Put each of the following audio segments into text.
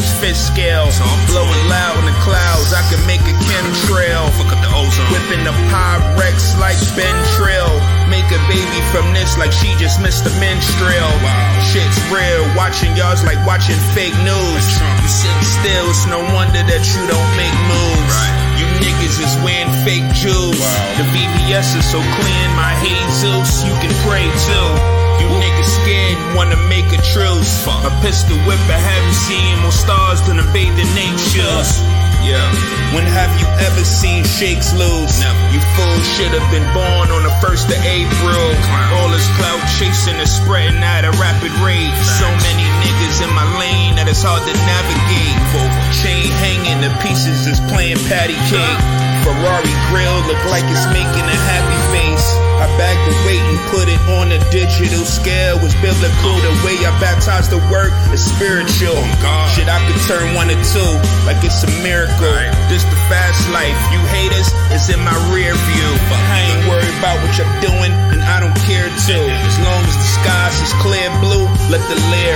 Hermes fist scale. Blowing loud in the clouds, I can make a chemtrail. Fuck up the ozone. Whipping the Pyrex like Ben Trill. Make a baby from this like she just missed a menstrual. Wow. Shit's real, watching y'all's like watching fake news. You sitting still, it's no wonder that you don't make moves. Right. You niggas is wearing fake jewels. Wow. The VVS is so clean, my Jesus, you can pray too. You niggas scared, wanna make a truce. Fuck. A pistol whip, I haven't seen more stars than a bathe in natures. Yeah. When have you ever seen shakes lose? Never. You fools should have been born on the 1st of April. All this clout chasing is spreading at a rapid rate. So many niggas in my lane that it's hard to navigate. Chain hanging, the pieces is playing patty cake. Ferrari grill look like it's making a happy face. I bagged the weight and put it on a digital scale. Was biblical, the way I baptized the word is spiritual. God. Shit, I could turn 1 to 2 like it's a miracle. Right. This the fast life, you haters, it's in my rear view. I ain't worried about what you're doing, and I don't care too. As long as the skies is clear blue, let the layer.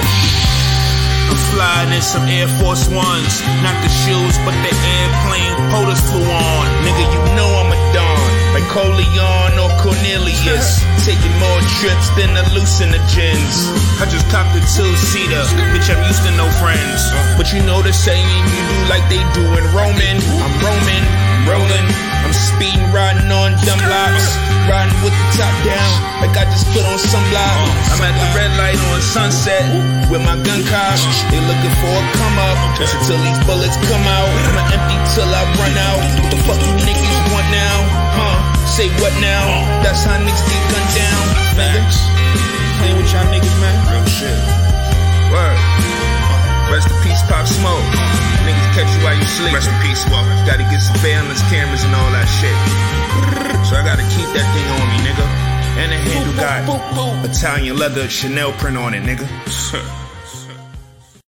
I'm flying in some Air Force Ones, not the shoes, but the airplane POTUS flew on. Nigga, you know I'm a don, like Coleon or Cornelius. Taking more trips than hallucinogens. I just copped a 2-seater, bitch, I'm used to no friends. But you know the saying, you do like they do in Roman. I'm Roman, I'm rolling, I'm speeding, riding on dumb blocks. Riding with the top down, like I just put on sunblock. I'm at the red light on Sunset with my gun cock. They looking for a come up, just until these bullets come out. I'ma empty till I run out. What the fuck you niggas want now? Say what now? That's how niggas get gunned down. Niggas, playing with y'all niggas, man. Real shit. Word. Rest in peace, Pop Smoke. Niggas catch you while you sleep. Rest in peace, Walker. Gotta get surveillance cameras and all that shit. So I gotta keep that thing on me, nigga. And the handle got Italian leather Chanel print on it, nigga.